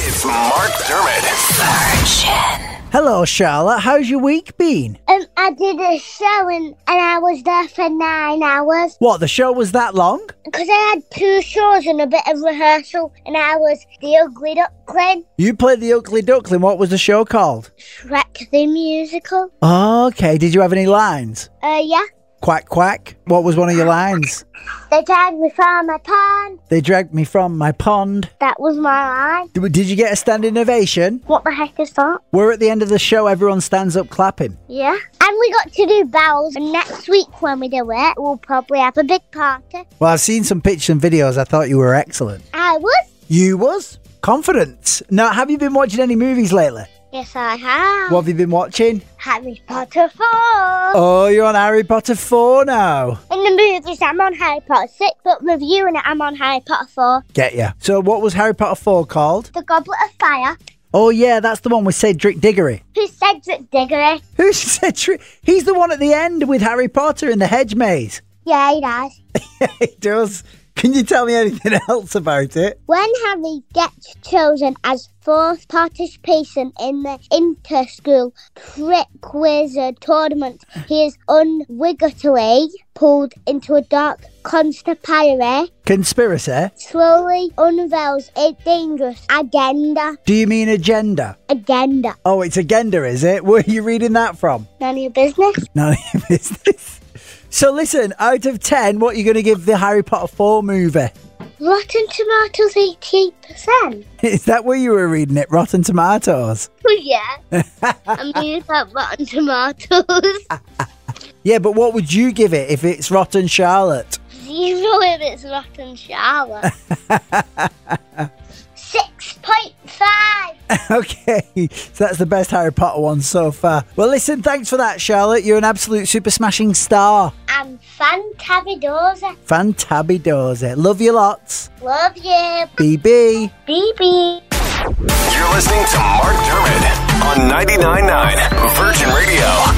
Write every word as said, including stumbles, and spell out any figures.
It's Mark Dermott. Virgin. Hello, Charlotte. How's your week been? Um, I did a show and, and I was there for nine hours. What, the show was that long? Because I had two shows and a bit of rehearsal, and I was the Ugly Duckling. You played the Ugly Duckling. What was the show called? Shrek the Musical. Okay. Did you have any lines? Uh, yeah. Quack, quack. What was one of your lines? They dragged me from my pond. They dragged me from my pond. That was my line. Did did you get a standing ovation? What the heck is that? We're at the end of the show. Everyone stands up clapping. Yeah. And we got to do bells, and next week when we do it, we'll probably have a big party. Well, I've seen some pictures and videos. I thought you were excellent. I was. You was? Confidence. Now, have you been watching any movies lately? Yes, I have. What have you been watching? Harry Potter four. Oh, you're on Harry Potter four now. In the movies, I'm on Harry Potter six, but reviewing it, I'm on Harry Potter four. Get ya. So what was Harry Potter four called? The Goblet of Fire. Oh, yeah, that's the one with Cedric Diggory. Who's Cedric Diggory? Who's Cedric? He's the one at the end with Harry Potter in the hedge maze. Yeah, he does. Yeah, he does. Can you tell me anything else about it? When Harry gets chosen as fourth participant in the inter-school Trick Wizard tournament, he is unwittingly pulled into a dark conspiracy. Conspiracy? Slowly unveils a dangerous agenda. Do you mean agenda? Agenda. Oh, it's agenda, is it? Where are you reading that from? None of your business. None of your business. So listen, out of ten, what are you going to give the Harry Potter four movie? Rotten Tomatoes eighty-eight percent. Is that where you were reading it? Rotten Tomatoes? Oh, yeah. I mean, that Rotten Tomatoes. Yeah, but what would you give it if it's Rotten Charlotte? You know if it's Rotten Charlotte. six point five. Okay, so that's the best Harry Potter one so far. Well, listen, thanks for that, Charlotte. You're an absolute super smashing star. I'm Fantabidosa. Fantabidosa. Love you lots. Love you. B B. B B. You're listening to Mark Dermott on ninety-nine point nine Virgin Radio.